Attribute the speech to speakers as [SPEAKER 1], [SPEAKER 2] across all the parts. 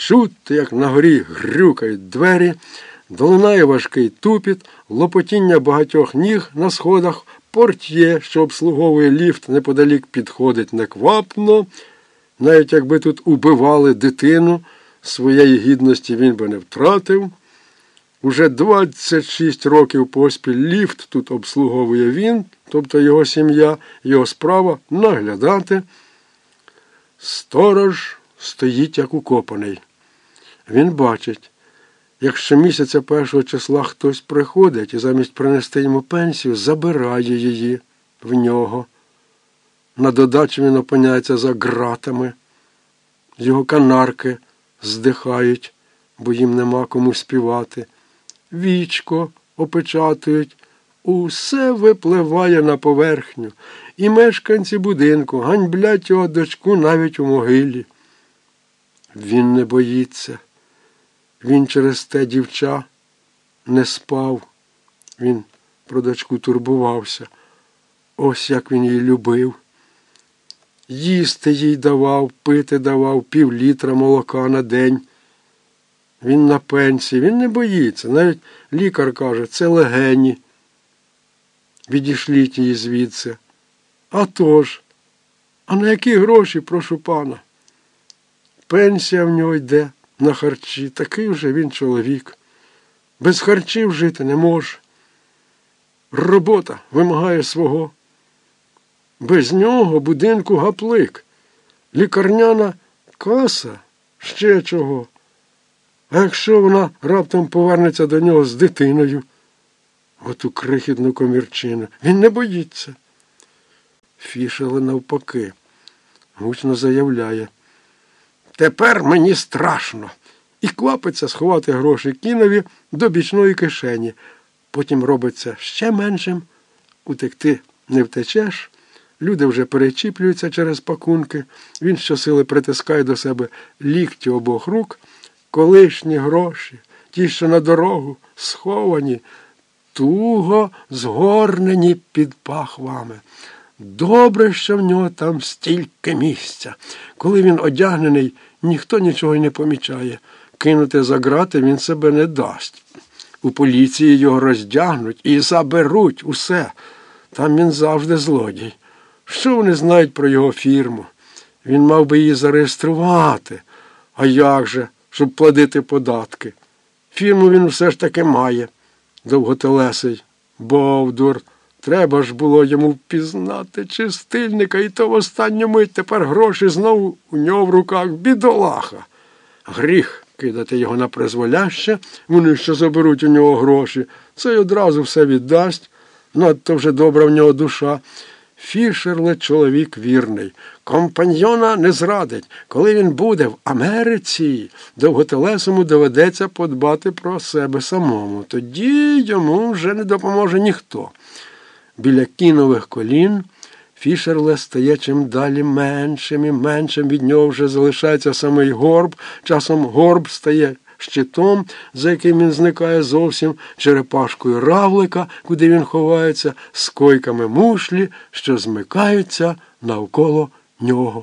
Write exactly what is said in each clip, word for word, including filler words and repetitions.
[SPEAKER 1] Чути, як на горі грюкають двері, долинає важкий тупіт, лопотіння багатьох ніг на сходах, портьє, що обслуговує ліфт, неподалік підходить неквапно. Навіть якби тут убивали дитину, своєї гідності він би не втратив. Уже двадцять шість років поспіль ліфт тут обслуговує він, тобто його сім'я, його справа наглядати. Сторож стоїть як укопаний. Він бачить, як щомісяця першого числа хтось приходить і замість принести йому пенсію, забирає її в нього. На додачу він опиняється за ґратами. Його канарки здихають, бо їм нема кому співати. Вічко опечатують. Усе випливає на поверхню. І мешканці будинку ганьблять його дочку навіть у могилі. Він не боїться. Він через те дівча не спав. Він про дочку турбувався. Ось як він її любив. Їсти їй давав, пити давав, пів літра молока на день. Він на пенсії, він не боїться. Навіть лікар каже, це легені. Відішліть її звідси. А то ж, а на які гроші, прошу пана? Пенсія в нього йде на харчі. Такий вже він чоловік. Без харчів жити не може. Робота вимагає свого. Без нього будинку гаплик. Лікарняна каса ще чого. А якщо вона раптом повернеться до нього з дитиною, оту крихітну комірчину, він не боїться. Фішеле навпаки, гучно заявляє: «Тепер мені страшно!» І квапиться сховати гроші кінові до бічної кишені. Потім робиться ще меншим, утекти не втечеш. Люди вже перечіплюються через пакунки. Він щосили притискає до себе лікті обох рук. Колишні гроші, ті, що на дорогу, сховані, туго згорнені під пахвами. Добре, що в нього там стільки місця. Коли він одягнений, ніхто нічого й не помічає. Кинути за грати він себе не дасть. У поліції його роздягнуть і заберуть усе. Там він завжди злодій. Що вони знають про його фірму? Він мав би її зареєструвати. А як же, щоб платити податки? Фірму він все ж таки має. Довготелесий бовдур. Треба ж було йому впізнати чистильника, і то в останню мить тепер гроші знову у нього в руках. Бідолаха. Гріх кидати його на призволяще, вони ще заберуть у нього гроші. Це й одразу все віддасть. Надто вже добра в нього душа. Фішерле чоловік вірний. Компаньйона не зрадить. Коли він буде в Америці, довготелесому доведеться подбати про себе самому. Тоді йому вже не допоможе ніхто. Біля кінових колін Фішерле стає чим далі меншим і меншим. Від нього вже залишається самий горб. Часом горб стає щитом, за яким він зникає зовсім, черепашкою равлика, куди він ховається, з койками мушлі, що змикаються навколо нього.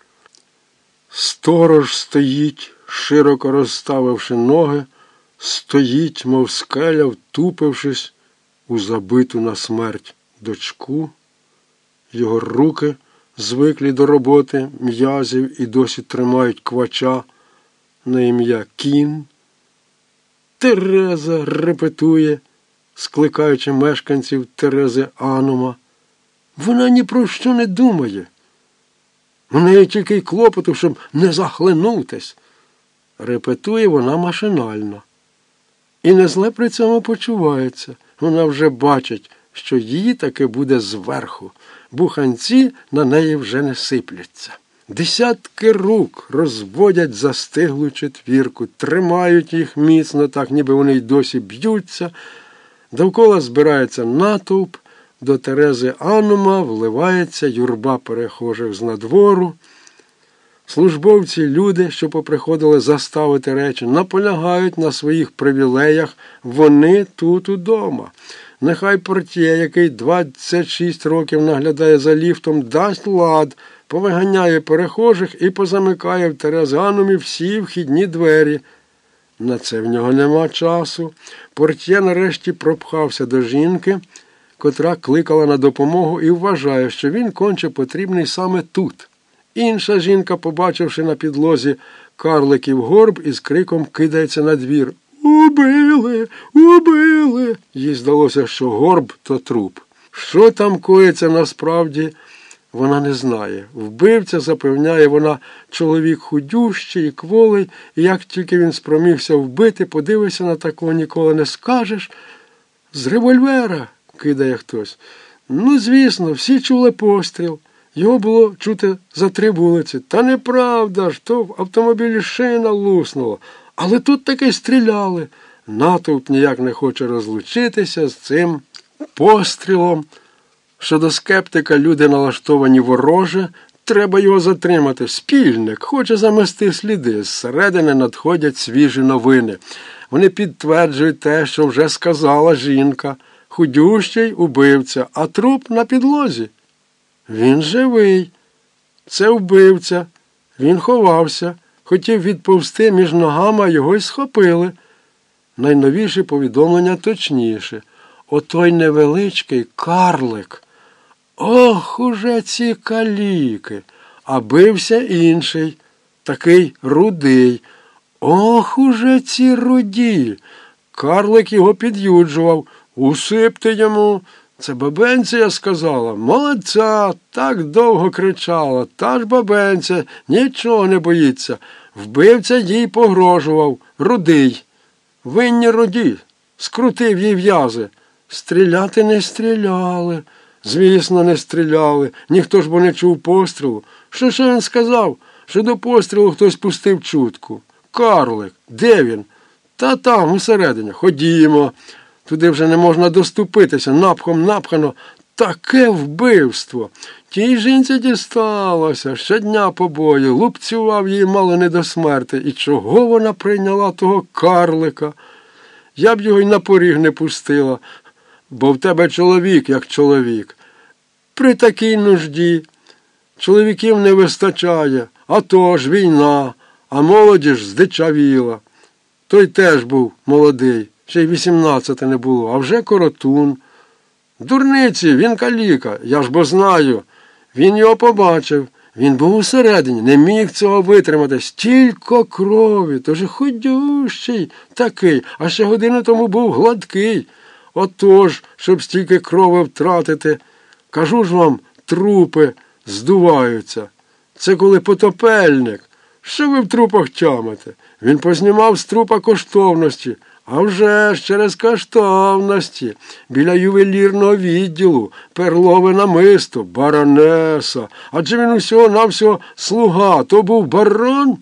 [SPEAKER 1] Сторож стоїть, широко розставивши ноги, стоїть, мов скеля, втупившись у забиту на смерть дочку. Його руки, звиклі до роботи, м'язів і досі тримають квача на ім'я Кін. Тереза репетує, скликаючи мешканців Терези Анума. Вона ні про що не думає. У неї тільки й клопоту, щоб не захлинутись. Репетує вона машинально. І не зле при цьому почувається. Вона вже бачить, що її таки буде зверху. Буханці на неї вже не сипляться. Десятки рук розводять застиглу четвірку, тримають їх міцно, так ніби вони й досі б'ються. Довкола збирається натовп, до Терези Анума вливається юрба перехожих з надвору. Службовці, люди, що поприходили заставити речі, наполягають на своїх привілеях, вони тут удома. Нехай портьє, який двадцять шість років наглядає за ліфтом, дасть лад, повиганяє перехожих і позамикає в Терезанумі всі вхідні двері. На це в нього нема часу. Портьє нарешті пропхався до жінки, котра кликала на допомогу і вважає, що він конче потрібний саме тут. Інша жінка, побачивши на підлозі карликів горб, із криком кидається на двір. «Убили! Убили!» Їй здалося, що горб – то труп. Що там коїться насправді, вона не знає. Вбивця, запевняє вона, чоловік худющий і кволий, і як тільки він спромігся вбити, подивися на такого, ніколи не скажеш. «З револьвера!» – кидає хтось. Ну, звісно, всі чули постріл. Його було чути за три вулиці. Та неправда ж, то в автомобілі шина луснула. Але тут таки стріляли. Натовп ніяк не хоче розлучитися з цим пострілом. Щодо скептика люди налаштовані вороже, треба його затримати. Спільник хоче замести сліди. Зсередини надходять свіжі новини. Вони підтверджують те, що вже сказала жінка. Худющий убивця, а труп на підлозі. Він живий. Це вбивця. Він ховався. Хотів відповсти між ногами, а його й схопили. Найновіші повідомлення точніше. Отой невеличкий карлик. Ох, уже ці каліки. А бився інший, такий рудий. Ох, уже ці руді. Карлик його під'юджував. Усипте йому. Це бабенця сказала. Молодця, так довго кричала. Та ж бабенця, нічого не боїться. Вбивця їй погрожував. Рудий. Винні руді. Скрутив їй в'язи. Стріляти не стріляли. Звісно, не стріляли. Ніхто ж бо не чув пострілу. Що ж він сказав? Що до пострілу хтось пустив чутку. Карлик. Де він? Та там, усередині. Ходімо. Туди вже не можна доступитися. Напхом напхано. Таке вбивство. Тій жінці дісталося. Щодня побої. Лупцював її мало не до смерти. І чого вона прийняла того карлика? Я б його й на поріг не пустила. Бо в тебе чоловік, як чоловік. При такій нужді чоловіків не вистачає. А то ж війна, а молоді здичавіла. Той теж був молодий, ще й вісімнадцяти не було, а вже коротун. Дурниці, він каліка, я ж бо знаю. Він його побачив, він був усередині, не міг цього витримати. Стільки крові, тож худющий такий, а ще годину тому був гладкий. Отож, щоб стільки крови втратити, кажу ж вам, трупи здуваються. Це коли потопельник. Що ви в трупах тямите? Він познімав з трупа коштовності. А вже ж через коштовності. Біля ювелірного відділу, перлове намисто, баронеса. Адже він усього-навсього слуга. То був барон?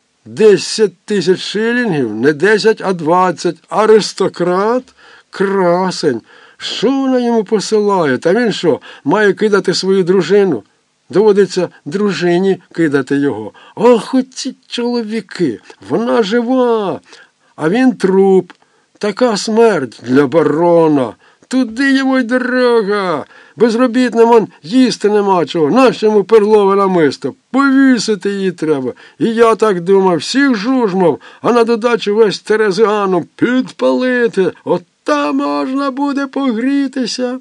[SPEAKER 1] Десять тисяч шилінгів, не десять, а двадцять. Аристократ? Красень. Що вона йому посилає? Та він що, має кидати свою дружину? Доводиться дружині кидати його. Ох, оці чоловіки, вона жива, а він труп. Така смерть для барона. Туди йому й дорога. Безробітним он їсти нема чого. Нащо йому перлове намисто? Повісити її треба. І я так думав, всіх жужмов, а на додачу весь Терезіанум підпалити. От та можна буде погрітися.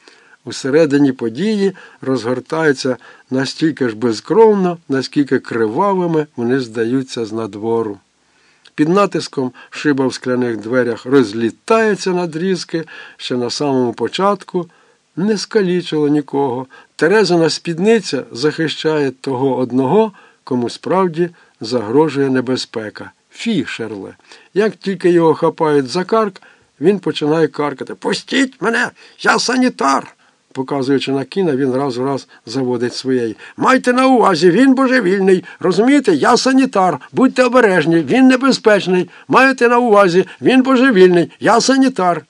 [SPEAKER 1] Усередині події розгортаються настільки ж безкровно, наскільки кривавими вони здаються з надвору. Під натиском шиба в скляних дверях розлітається на дрізки, ще на самому початку не скалічило нікого. Терезина спідниця захищає того одного, кому справді загрожує небезпека. Фішерле. Як тільки його хапають за карк, він починає каркати. «Пустіть мене! Я санітар!» Показуючи на Кіна, він раз у раз заводить своєї. «Майте на увазі, він божевільний. Розумієте, я санітар. Будьте обережні, він небезпечний. Маєте на увазі, він божевільний. Я санітар».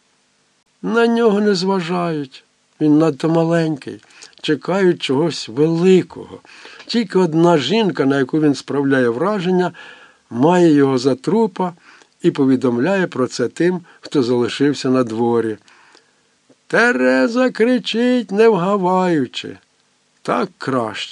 [SPEAKER 1] На нього не зважають. Він надто маленький. Чекають чогось великого. Тільки одна жінка, на яку він справляє враження, має його за трупа і повідомляє про це тим, хто залишився на дворі. Тереза кричить, не вгаваючи. Так краще.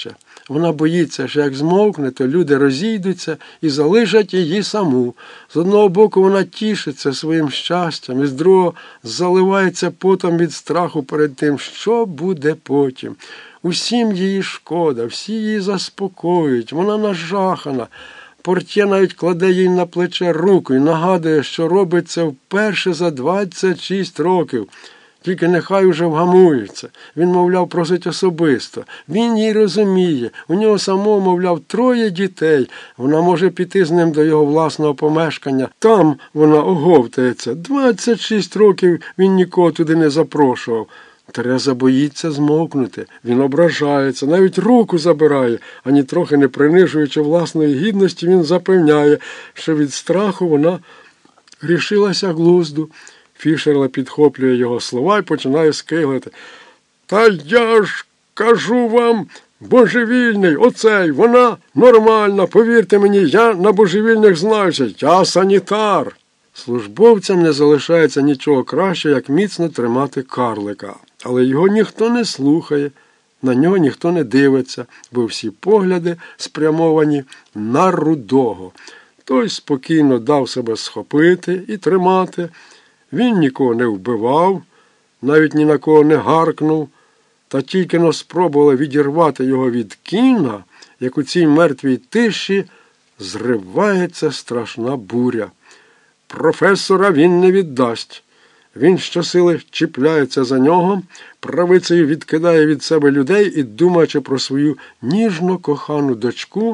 [SPEAKER 1] Вона боїться, що як змовкне, то люди розійдуться і залишать її саму. З одного боку вона тішиться своїм щастям, і з другого заливається потом від страху перед тим, що буде потім. Усім її шкода, всі її заспокоюють, вона нажахана. Портє навіть кладе їй на плече руку і нагадує, що робить це вперше за двадцять шість років. Тільки нехай уже вгамується. Він, мовляв, просить особисто. Він її розуміє. У нього самого, мовляв, троє дітей. Вона може піти з ним до його власного помешкання. Там вона оговтається. двадцять шість років він нікого туди не запрошував. Тереза боїться змовкнути. Він ображається, навіть руку забирає, ані трохи не принижуючи власної гідності, він запевняє, що від страху вона рішилася глузду. Фішерла підхоплює його слова і починає скиглити. Та я ж кажу вам, божевільний, оцей, вона нормальна, повірте мені, я на божевільних знаюся, я санітар. Службовцям не залишається нічого краще, як міцно тримати карлика. Але його ніхто не слухає, на нього ніхто не дивиться, бо всі погляди спрямовані на Рудого. Той спокійно дав себе схопити і тримати. Він нікого не вбивав, навіть ні на кого не гаркнув, та тільки но спробували відірвати його від кіна, як у цій мертвій тиші зривається страшна буря. Професора він не віддасть. Він щосили чіпляється за нього, правицею відкидає від себе людей і, думаючи про свою ніжно кохану дочку,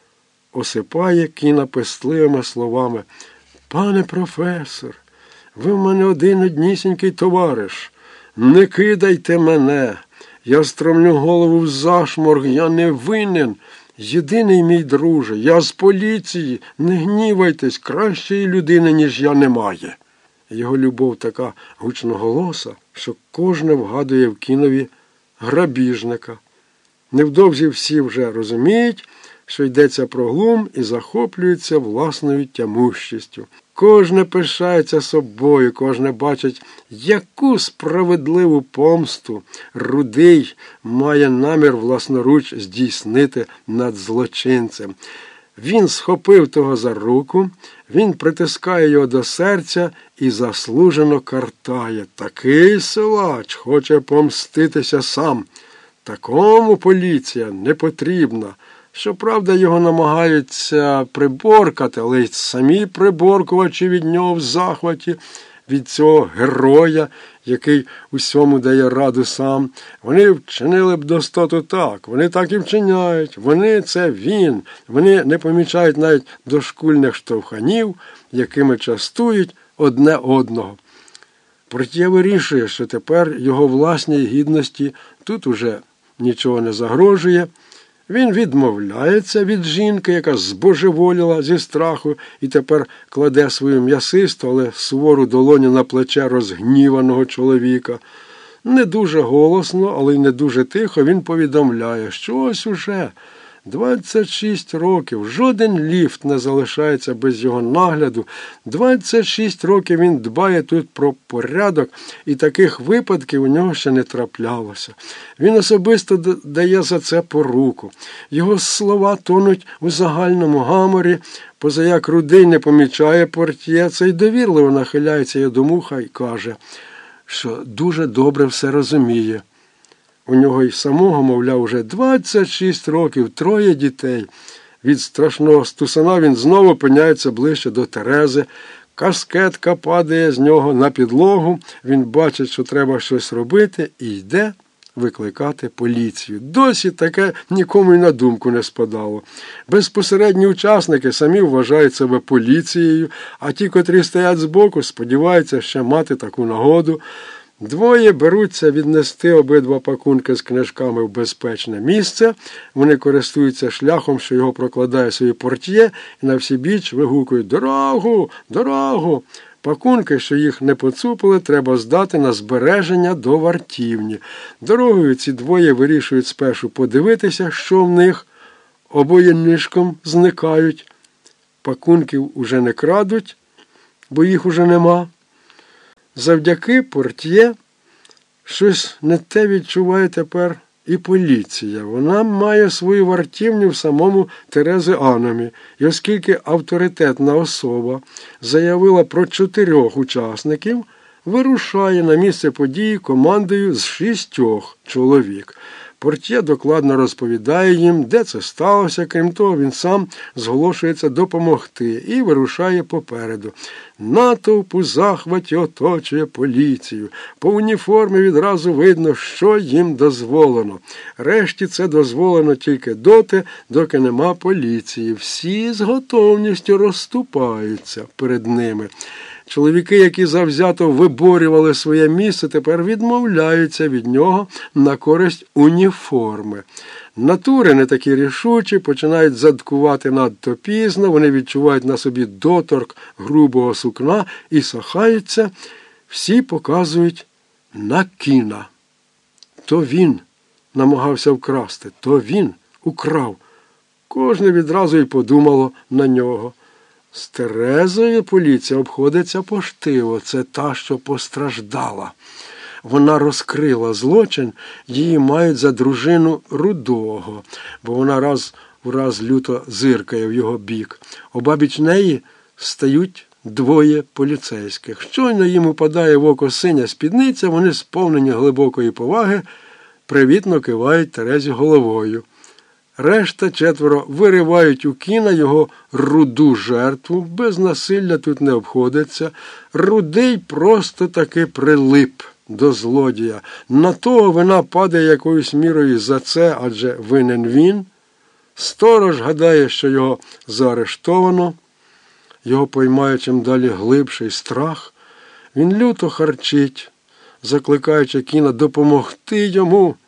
[SPEAKER 1] осипає кіна пестливими словами. «Пане професор, ви в мене один однісінький товариш. Не кидайте мене. Я стромлю голову в зашморг, я не винен. Єдиний мій друже, я з поліції. Не гнівайтесь, кращої людини, ніж я, немає». Його любов така гучноголоса, що кожне вгадує в кінові грабіжника. Невдовзі всі вже розуміють, що йдеться про глум і захоплюються власною тямущістю. Кожне пишається собою, кожне бачить, яку справедливу помсту Рудий має намір власноруч здійснити над злочинцем. Він схопив того за руку, він притискає його до серця і заслужено картає. Такий силач хоче помститися сам. Такому поліція не потрібна. Щоправда, його намагаються приборкати, але й самі приборкувачі від нього в захваті, від цього героя, який усьому дає раду сам. Вони вчинили б достату так, вони так і вчиняють, вони – це він. Вони не помічають навіть дошкульних штовханів, якими частують одне одного. Портє вирішує, що тепер його власній гідності тут уже нічого не загрожує. Він відмовляється від жінки, яка збожеволіла зі страху і тепер кладе свою м'ясисту, але сувору долоню на плече розгніваного чоловіка. Не дуже голосно, але й не дуже тихо він повідомляє, що ось уже двадцять шість років, жоден ліфт не залишається без його нагляду. двадцять шість років він дбає тут про порядок, і таких випадків у нього ще не траплялося. Він особисто дає за це поруку. Його слова тонуть у загальному гаморі, позаяк Рудий не помічає Портє, цей довірливо нахиляється його до муха і каже, що дуже добре все розуміє. У нього й самого, мовляв, уже двадцять шість років, троє дітей. Від страшного стусана він знову опиняється ближче до Терези. Каскетка падає з нього на підлогу. Він бачить, що треба щось робити і йде викликати поліцію. Досі таке нікому й на думку не спадало. Безпосередні учасники самі вважають себе поліцією, а ті, котрі стоять збоку, сподіваються ще мати таку нагоду. Двоє беруться віднести обидва пакунки з книжками в безпечне місце. Вони користуються шляхом, що його прокладає собі Портє, і на всі біч вигукують «Дорогу! Дорогу!». Пакунки, що їх не поцупили, треба здати на збереження до вартівні. Дорогою ці двоє вирішують спершу подивитися, що в них. Обоє нишком зникають. Пакунків уже не крадуть, бо їх уже нема. Завдяки Портє щось не те відчуває тепер і поліція. Вона має свою вартівню в самому Терезіанумі. І оскільки авторитетна особа заявила про чотирьох учасників, вирушає на місце події командою з шістьох чоловік. Портє докладно розповідає їм, де це сталося, крім того, він сам зголошується допомогти і вирушає попереду. Натовп у захваті оточує поліцію. По уніформі відразу видно, що їм дозволено. Решті це дозволено тільки доти, доки нема поліції. Всі з готовністю розступаються перед ними. Чоловіки, які завзято виборювали своє місце, тепер відмовляються від нього на користь уніформи. Натури не такі рішучі, починають задкувати надто пізно, вони відчувають на собі доторк грубого сукна і сахаються. Всі показують на Кіна. То він намагався вкрасти, то він украв. Кожне відразу й подумало на нього. З Терезою поліція обходиться поштиво. Це та, що постраждала. Вона розкрила злочин, її мають за дружину Рудого, бо вона раз у раз люто зиркає в його бік. Обабіч неї стають двоє поліцейських. Щойно їм упадає в око синя спідниця, вони, сповнені глибокої поваги, привітно кивають Терезі головою. Решта четверо виривають у Кіна його руду жертву, без насилля тут не обходиться. Рудий просто таки прилип до злодія. На того вина падає якоюсь мірою за це, адже винен він. Сторож гадає, що його заарештовано, його поймає чим далі глибший страх. Він люто харчить, закликаючи Кіна допомогти йому.